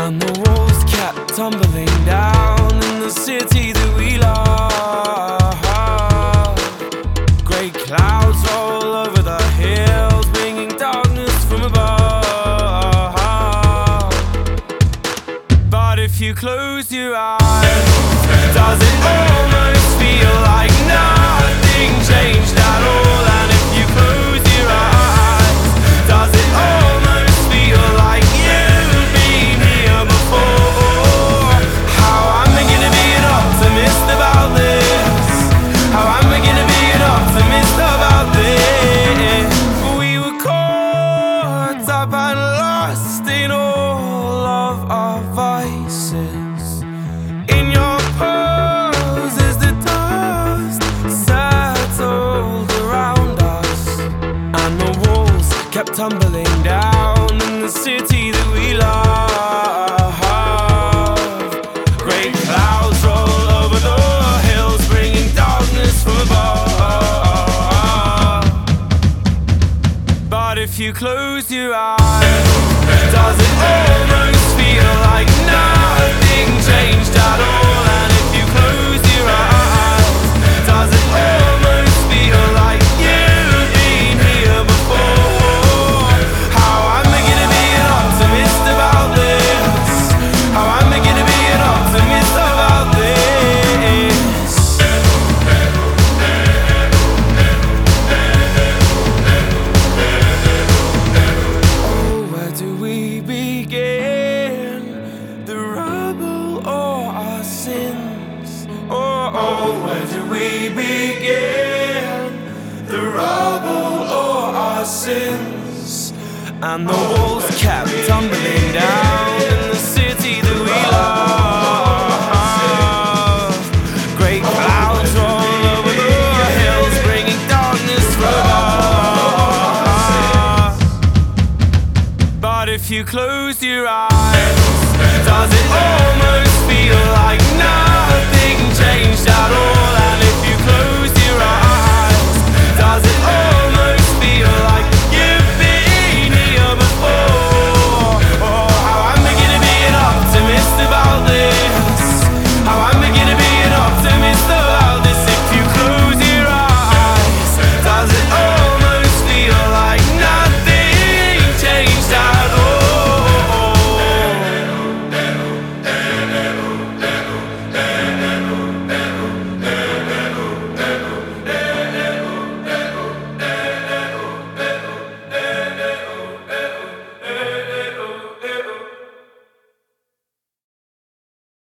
And the walls kept tumbling down in the city that we love. Grey clouds roll over the hills, bringing darkness from above. But if you close your eyes, does it almost feel like nothing changed at all? And if you close your eyes, does it almost feel like you've been here before? How am I gonna be an optimist about this? How am I gonna be an optimist about this? We were caught up and lost in all of our vices. In your pose as the dust settled around us, and the walls kept tumbling down in the city that we love. Great clouds roll over the hills, bringing darkness from above. But if you close your eyes, does it almost feel like nothing changed at all? And if you close your eyes, does it almost feel like you've been here before? How am I gonna be an optimist about this? How am I gonna be an optimist about this? Oh, where do we begin? The rubble or our sins? Oh, where do we begin? The rubble or our sins? And the walls kept tumbling down in the city that we love. Great clouds roll over the hills, bringing darkness from above. But if you close your eyes, does it almost feel like nothing changed at all? And